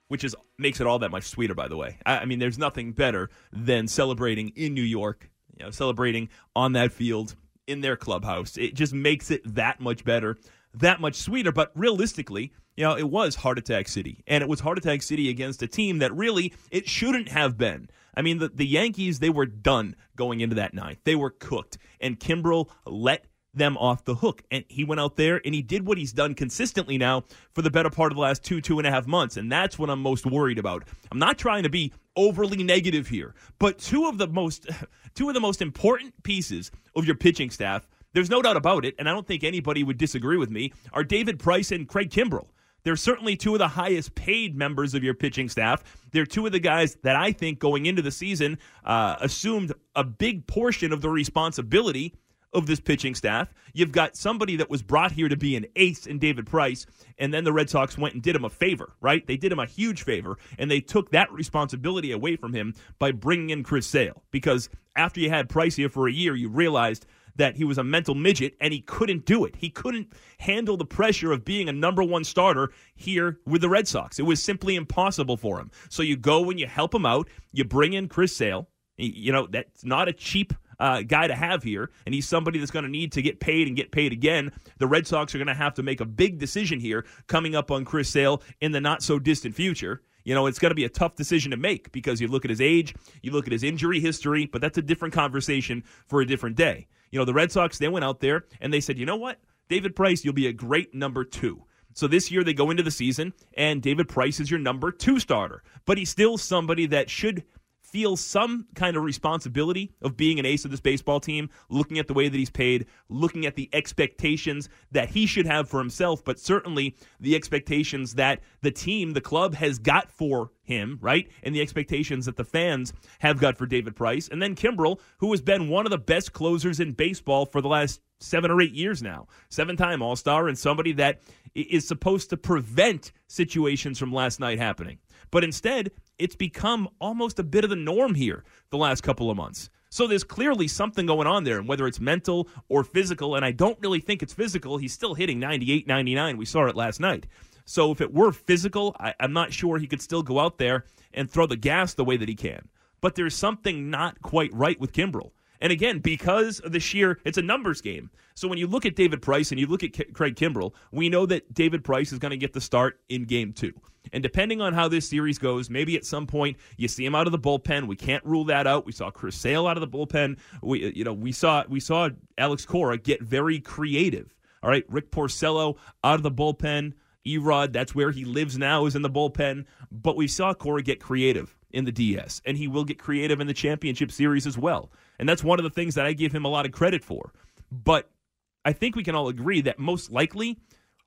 which makes it all that much sweeter, by the way. I mean, there's nothing better than celebrating in New York, celebrating on that field in their clubhouse. It just makes it that much better, that much sweeter. But realistically, it was Heart Attack City, and it was Heart Attack City against a team that really it shouldn't have been. I mean, the Yankees, they were done going into that ninth. They were cooked, and Kimbrel let them off the hook. And he went out there and he did what he's done consistently now for the better part of the last 2.5 months. And that's what I'm most worried about. I'm not trying to be overly negative here, but two of the most important pieces of your pitching staff, there's no doubt about it, and I don't think anybody would disagree with me, are David Price and Craig Kimbrel. They're certainly two of the highest paid members of your pitching staff. They're two of the guys that I think going into the season assumed a big portion of the responsibility of this pitching staff. You've got somebody that was brought here to be an ace in David Price, and then the Red Sox went and did him a favor, right? They did him a huge favor, and they took that responsibility away from him by bringing in Chris Sale. Because after you had Price here for a year, you realized that he was a mental midget, and he couldn't do it. He couldn't handle the pressure of being a number one starter here with the Red Sox. It was simply impossible for him. So you go and you help him out. You bring in Chris Sale. That's not a cheap guy to have here, and he's somebody that's going to need to get paid and get paid again. The Red Sox are going to have to make a big decision here coming up on Chris Sale in the not-so-distant future. It's going to be a tough decision to make because you look at his age, you look at his injury history, but that's a different conversation for a different day. The Red Sox, they went out there and they said, you know what, David Price, you'll be a great number 2. So this year they go into the season, and David Price is your number 2 starter, but he's still somebody that should feel some kind of responsibility of being an ace of this baseball team, looking at the way that he's paid, looking at the expectations that he should have for himself, but certainly the expectations that the team, the club, has got for him, right? And the expectations that the fans have got for David Price. And then Kimbrel, who has been one of the best closers in baseball for the last 7 or 8 years now. 7-time All-Star, and somebody that is supposed to prevent situations from last night happening. But instead, it's become almost a bit of the norm here the last couple of months. So there's clearly something going on there, and whether it's mental or physical, and I don't really think it's physical. He's still hitting 98, 99. We saw it last night. So if it were physical, I'm not sure he could still go out there and throw the gas the way that he can. But there's something not quite right with Kimbrel. And again, because of the sheer, it's a numbers game. So when you look at David Price and you look at Craig Kimbrel, we know that David Price is going to get the start in Game 2. And depending on how this series goes, maybe at some point you see him out of the bullpen. We can't rule that out. We saw Chris Sale out of the bullpen. We saw Alex Cora get very creative. All right, Rick Porcello out of the bullpen. Erod, that's where he lives now, is in the bullpen. But we saw Cora get creative in the DS, and he will get creative in the championship series as well. And that's one of the things that I give him a lot of credit for. But I think we can all agree that most likely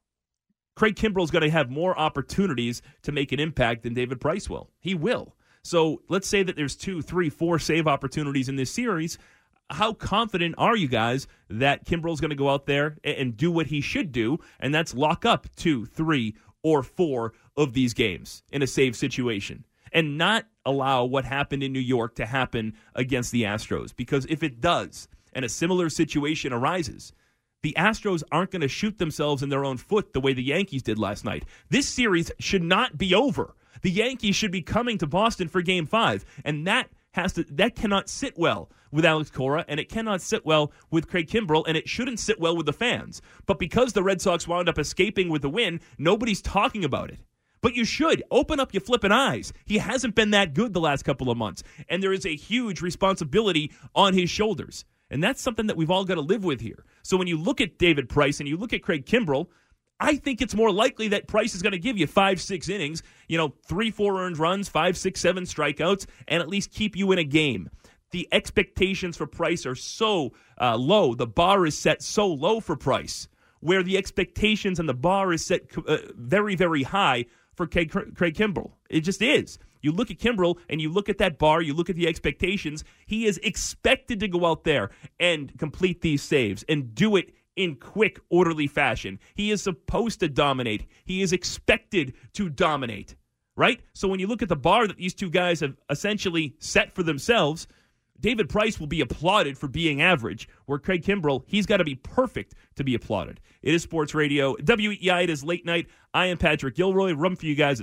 Craig Kimbrel is going to have more opportunities to make an impact than David Price will. He will. So let's say that there's 2, 3, 4 save opportunities in this series. How confident are you guys that Kimbrel's going to go out there and do what he should do, and that's lock up 2, 3, or 4 of these games in a save situation and not allow what happened in New York to happen against the Astros? Because if it does and a similar situation arises, the Astros aren't going to shoot themselves in their own foot the way the Yankees did last night. This series should not be over. The Yankees should be coming to Boston for Game 5, and that cannot sit well with Alex Cora, and it cannot sit well with Craig Kimbrel, and it shouldn't sit well with the fans. But because the Red Sox wound up escaping with the win, nobody's talking about it. But you should. Open up your flipping eyes. He hasn't been that good the last couple of months, and there is a huge responsibility on his shoulders. And that's something that we've all got to live with here. So when you look at David Price and you look at Craig Kimbrel, I think it's more likely that Price is going to give you 5, 6 innings, 3, 4 earned runs, 5, 6, 7 strikeouts, and at least keep you in a game. The expectations for Price are so low. The bar is set so low for Price, where the expectations and the bar is set very, very high for Craig Kimbrel. It just is. You look at Kimbrel and you look at that bar, you look at the expectations. He is expected to go out there and complete these saves and do it in quick, orderly fashion. He is supposed to dominate. He is expected to dominate, right? So when you look at the bar that these two guys have essentially set for themselves, David Price will be applauded for being average, where Craig Kimbrell, he's got to be perfect to be applauded. It is Sports Radio. WEEI, it is late night. I am Patrick Gilroy. Run for you guys at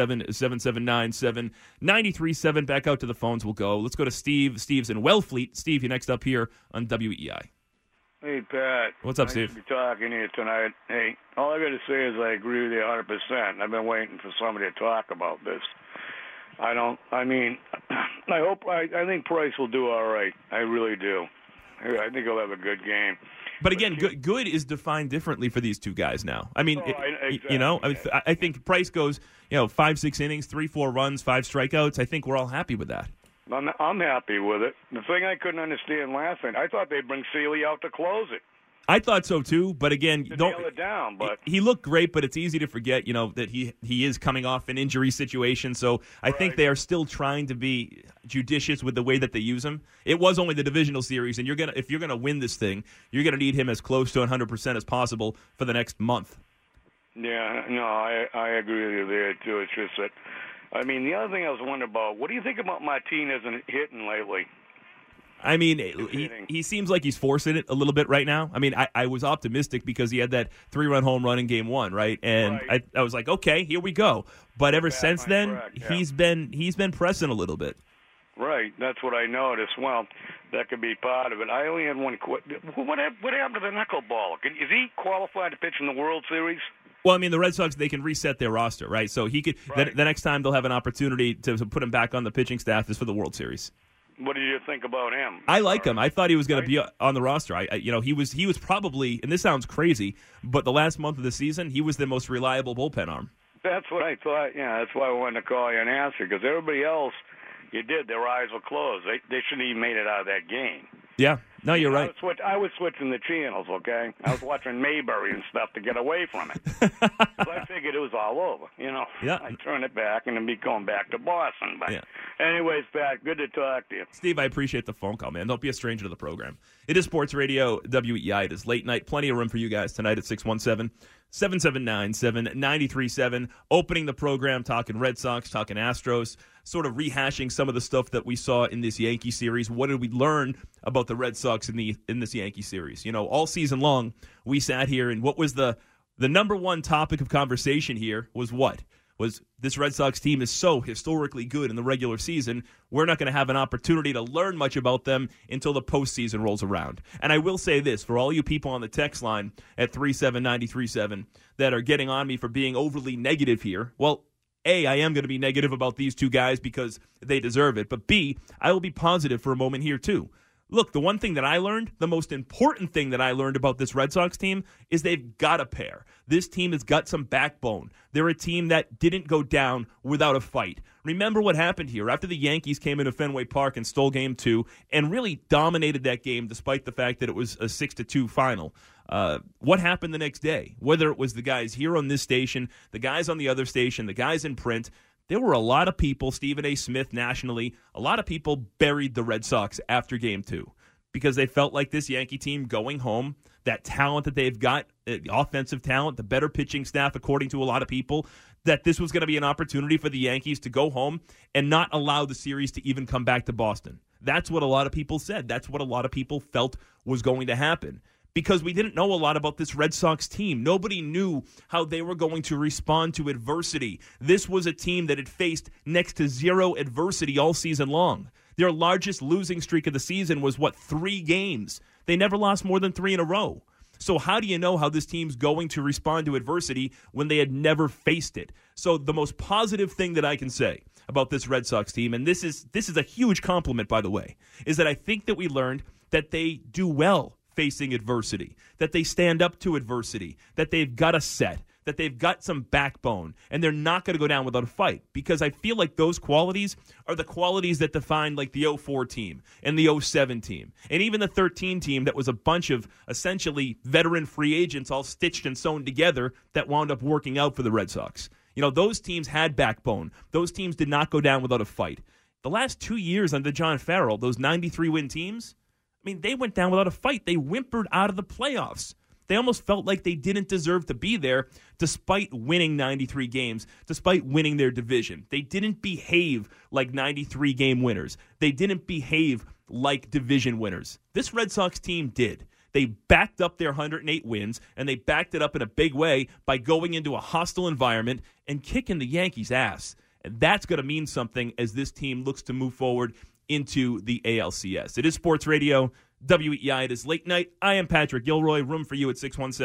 617-779-7937. Back out to the phones we'll go. Let's go to Steve. Steve's in Wellfleet. Steve, you're next up here on WEEI. Hey, Pat. What's up, nice Steve? to be talking to you tonight. Hey, all I got to say is I agree with you 100%. I've been waiting for somebody to talk about this. I think Price will do all right. I really do. I think he'll have a good game. But again, good is defined differently for these two guys now. I mean, I think Price goes, 5-6 innings, 3-4 runs, 5 strikeouts. I think we're all happy with that. I'm happy with it. The thing I couldn't understand last night, I thought they'd bring Seeley out to close it. I thought so too, but again, nail it down. But he looked great, but it's easy to forget, that he is coming off an injury situation. So I think they are still trying to be judicious with the way that they use him. It was only the divisional series, and if you're gonna win this thing, you're gonna need him as close to 100% as possible for the next month. Yeah, no, I agree with you there too. It's just that, the other thing I was wondering about, what do you think about Martinez and hitting lately? I mean, he seems like he's forcing it a little bit right now. I mean, I was optimistic because he had that 3-run home run in Game 1, right? And right. I was like, okay, here we go. But ever since then, he's been pressing a little bit. Right, that's what I noticed. Well, that could be part of it. I only had one question. What happened to the knuckleballer? Is he qualified to pitch in the World Series? Well, I mean, the Red Sox, they can reset their roster, right? So he could. Right. The next time they'll have an opportunity to put him back on the pitching staff is for the World Series. What did you think about him? I like him. I thought he was going to be on the roster. He was probably, and this sounds crazy, but the last month of the season, he was the most reliable bullpen arm. That's what I thought. Yeah, that's why I wanted to call you and ask you, because everybody else, their eyes were closed. They shouldn't even made it out of that game. Yeah. No, you're right. I was switching the channels, okay? I was watching Mayberry and stuff to get away from it. So I figured it was all over, Yeah. I turn it back and then be going back to Boston. But anyways, Pat, good to talk to you. Steve, I appreciate the phone call, man. Don't be a stranger to the program. It is Sports Radio WEEI. It is late night. Plenty of room for you guys tonight at 617-779-7937. Opening the program, talking Red Sox, talking Astros, sort of rehashing some of the stuff that we saw in this Yankee series. What did we learn about the Red Sox in this Yankee series? All season long, we sat here, and what was the number one topic of conversation here was what? Was this Red Sox team is so historically good in the regular season, we're not going to have an opportunity to learn much about them until the postseason rolls around. And I will say this, for all you people on the text line at 37937 that are getting on me for being overly negative here, well, A, I am going to be negative about these two guys because they deserve it, but B, I will be positive for a moment here too. Look, the one thing that I learned, the most important thing that I learned about this Red Sox team is they've got a pair. This team has got some backbone. They're a team that didn't go down without a fight. Remember what happened here after the Yankees came into Fenway Park and stole Game 2 and really dominated that game despite the fact that it was a 6-2 final. What happened the next day? Whether it was the guys here on this station, the guys on the other station, the guys in print, there were a lot of people, Stephen A. Smith nationally, a lot of people buried the Red Sox after Game 2 because they felt like this Yankee team going home, that talent that they've got, the offensive talent, the better pitching staff, according to a lot of people, that this was going to be an opportunity for the Yankees to go home and not allow the series to even come back to Boston. That's what a lot of people said. That's what a lot of people felt was going to happen. Because we didn't know a lot about this Red Sox team. Nobody knew how they were going to respond to adversity. This was a team that had faced next to zero adversity all season long. Their largest losing streak of the season was, 3 games? They never lost more than 3 in a row. So how do you know how this team's going to respond to adversity when they had never faced it? So the most positive thing that I can say about this Red Sox team, and this is a huge compliment, by the way, is that I think that we learned that they do well facing adversity, that they stand up to adversity, that they've got a set, that they've got some backbone, and they're not going to go down without a fight. Because I feel like those qualities are the qualities that define like the 04 team and the 07 team, and even the 13 team that was a bunch of essentially veteran free agents all stitched and sewn together that wound up working out for the Red Sox. Those teams had backbone. Those teams did not go down without a fight. The last 2 years under John Farrell, those 93-win teams, they went down without a fight. They whimpered out of the playoffs. they almost felt like they didn't deserve to be there despite winning 93 games, despite winning their division. They didn't behave like 93-game winners. They didn't behave like division winners. This Red Sox team did. They backed up their 108 wins, and they backed it up in a big way by going into a hostile environment and kicking the Yankees' ass. And that's going to mean something as this team looks to move forward into the ALCS. It is Sports Radio, WEEI. It is late night. I am Patrick Gilroy. Room for you at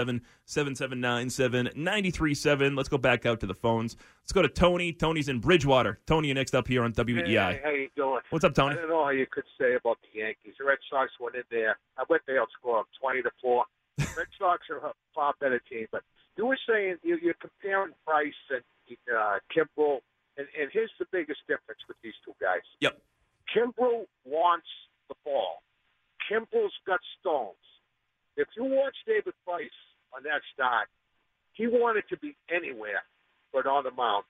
617-779-7937. Let's go back out to the phones. Let's go to Tony. Tony's in Bridgewater. Tony, you're next up here on WEEI. Hey, how you doing? What's up, Tony? I don't know how you could say about the Yankees. The Red Sox went in there. I bet they outscored them 20-4. Red Sox are a far better team. But you were saying you're comparing Price and Kimbrel, and here's the biggest difference with these two guys. Yep. Kimbrel wants the ball. Kimbrel's got stones. If you watch David Price on that start, he wanted to be anywhere but on the mound.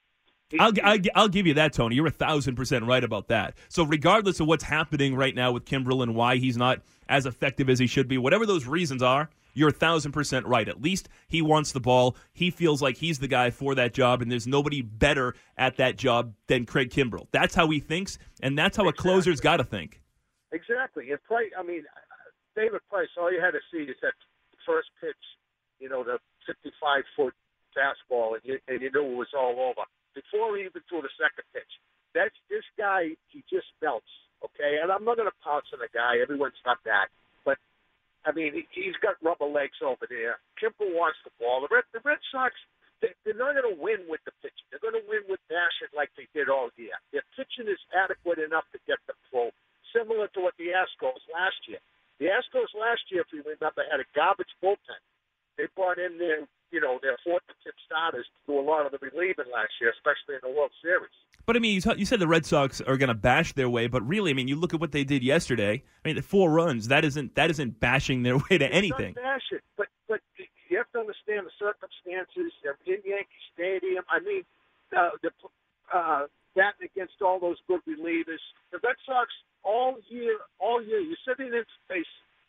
I'll give you that, Tony. You're 1,000% right about that. So regardless of what's happening right now with Kimbrel and why he's not as effective as he should be, whatever those reasons are, you're 1,000% right. At least he wants the ball. He feels like he's the guy for that job, and there's nobody better at that job than Craig Kimbrel. That's how he thinks, and that's how a closer's got to think. Exactly. And Price, David Price, all you had to see is that first pitch, the 55-foot fastball, and you knew it was all over. Before he even threw the second pitch. This guy, he just melts, okay? And I'm not going to pounce on the guy. Everyone's not that. But, he's got rubber legs over there. Kimbrel wants the ball. The Red Sox, they're not going to win with the pitching. They're going to win with bashing like they did all year. Their pitching is adequate enough to get them through, similar to what the Astros last year. The Astros last year, if you remember, had a garbage bullpen. They brought in their fourth and fifth starters to do a lot of the relieving last year, especially in the World Series. But, you said the Red Sox are going to bash their way, but really, you look at what they did yesterday. The 4 runs, that isn't bashing their way to anything. It's not bashing, but you have to understand the circumstances. They're in Yankee Stadium. The batting against all those good relievers. The Red Sox all year, you said they didn't face,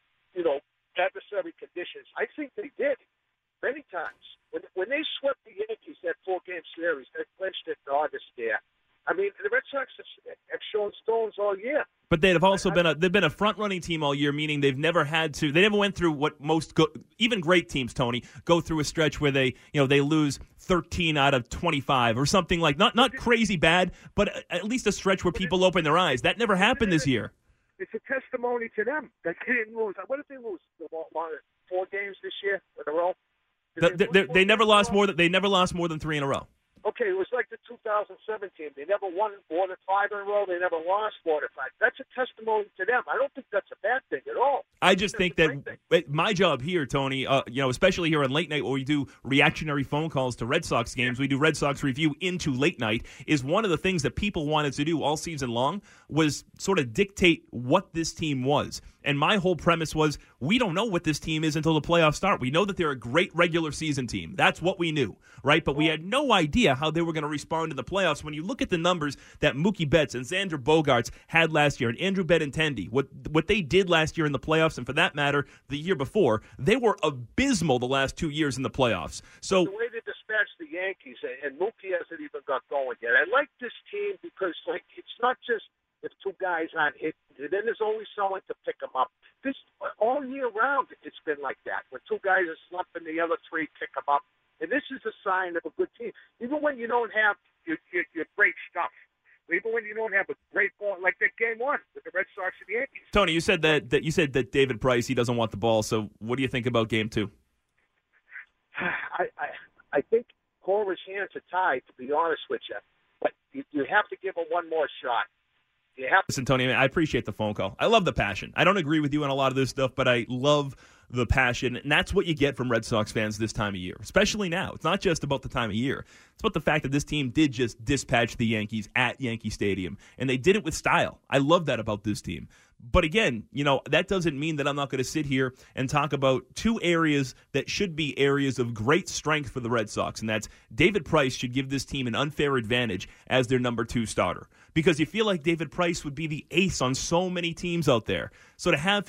adversary conditions. I think they did many times. When they swept the Yankees that 4-game series, they clinched it in August there. The Red Sox have shown stones all year. But they've also been a front-running team all year, meaning they never went through what most even great teams, Tony, go through a stretch where they lose 13 out of 25 or something like not crazy bad, but at least a stretch where people open their eyes. That never happened this year. It's a testimony to them that they didn't lose. What did they lose? 4 games this year in a row? They never lost more than 3 in a row. Okay, it was like the 2017. They never won more than 5 in a row. They never lost more than 5. That's a testimony to them. I don't think that's a bad thing at all. I just think that my job here, Tony, especially here on Late Night where we do reactionary phone calls to Red Sox games, we do Red Sox review into Late Night, is one of the things that people wanted to do all season long was sort of dictate what this team was. And my whole premise was we don't know what this team is until the playoffs start. We know that they're a great regular season team. That's what we knew, right? But we had no idea how they were going to respond in the playoffs. When you look at the numbers that Mookie Betts and Xander Bogaerts had last year and Andrew Benintendi, what they did last year in the playoffs, and for that matter, the year before, they were abysmal the last 2 years in the playoffs. So the way they dispatched the Yankees, and Mookie hasn't even got going yet. I like this team because it's not just if 2 guys aren't hit, then there's always someone to pick them up. This all year round, it's been like that. When 2 guys are slumping, the other 3 pick them up, and this is a sign of a good team. Even when you don't have your great stuff, even when you don't have a great ball, like that game 1 with the Red Sox and the Yankees. Tony, you said that David Price, he doesn't want the ball. So what do you think about game 2? I think Cora's hands are tied, to be honest with you. But you have to give him one more shot. Listen, Tony, I appreciate the phone call. I love the passion. I don't agree with you on a lot of this stuff, but I love the passion, and that's what you get from Red Sox fans this time of year, especially now. It's not just about the time of year. It's about the fact that this team did just dispatch the Yankees at Yankee Stadium, and they did it with style. I love that about this team. But again, that doesn't mean that I'm not going to sit here and talk about 2 areas that should be areas of great strength for the Red Sox, and that's David Price should give this team an unfair advantage as their number 2 starter, because you feel like David Price would be the ace on so many teams out there. So to have him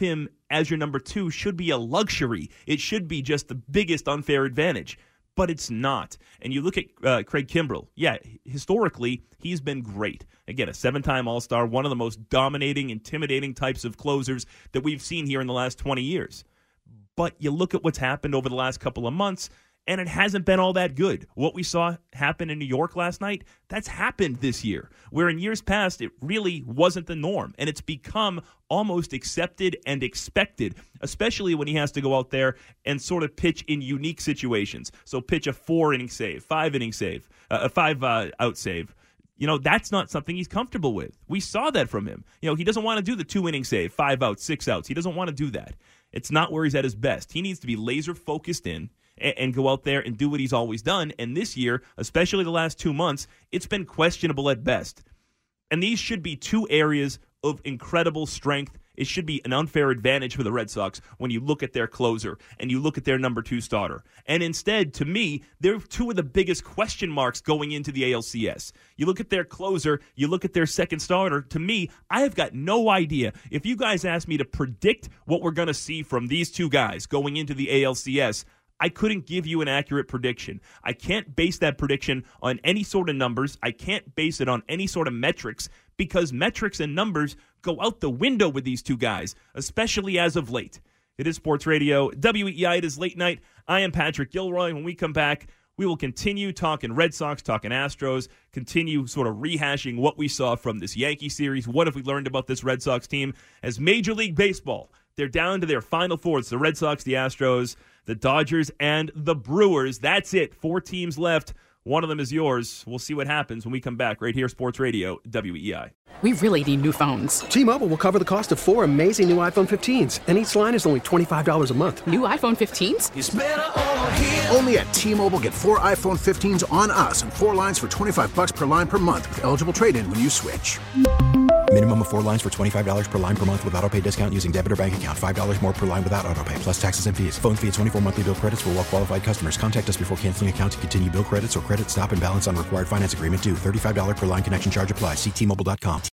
as your number 2 should be a luxury. It should be just the biggest unfair advantage. But it's not. And you look at Craig Kimbrell. Yeah, historically, he's been great. Again, a 7-time All-Star, one of the most dominating, intimidating types of closers that we've seen here in the last 20 years. But you look at what's happened over the last couple of months, and it hasn't been all that good. What we saw happen in New York last night, that's happened this year, where in years past it really wasn't the norm, and it's become almost accepted and expected, especially when he has to go out there and sort of pitch in unique situations. So pitch a 4-inning save, 5-inning save, a 5-out save. That's not something he's comfortable with. We saw that from him. He doesn't want to do the 2-inning save, 5 outs, 6 outs. He doesn't want to do that. It's not where he's at his best. He needs to be laser focused in and go out there and do what he's always done. And this year, especially the last 2 months, it's been questionable at best. And these should be 2 areas of incredible strength. It should be an unfair advantage for the Red Sox when you look at their closer and you look at their number 2 starter. And instead, to me, they're 2 of the biggest question marks going into the ALCS. You look at their closer, you look at their second starter. To me, I have got no idea. If you guys ask me to predict what we're going to see from these 2 guys going into the ALCS, I couldn't give you an accurate prediction. I can't base that prediction on any sort of numbers. I can't base it on any sort of metrics because metrics and numbers go out the window with these 2 guys, especially as of late. It is Sports Radio WEEI. It is late night. I am Patrick Gilroy. When we come back, we will continue talking Red Sox, talking Astros, continue sort of rehashing what we saw from this Yankee series. What have we learned about this Red Sox team as Major League Baseball? They're down to their final 4. It's the Red Sox, the Astros, the Dodgers, and the Brewers. That's it. 4 teams left. One of them is yours. We'll see what happens when we come back right here, Sports Radio, WEEI. We really need new phones. T-Mobile will cover the cost of 4 amazing new iPhone 15s, and each line is only $25 a month. New iPhone 15s? It's better over here. Only at T-Mobile, get 4 iPhone 15s on us and 4 lines for $25 per line per month with eligible trade-in when you switch. Minimum of 4 lines for $25 per line per month with autopay discount using debit or bank account. $5 more per line without autopay, plus taxes and fees. Phone fee at 24 monthly bill credits for well-qualified customers. Contact us before canceling account to continue bill credits or credit stop and balance on required finance agreement due. $35 per line connection charge applies. See T-Mobile.com.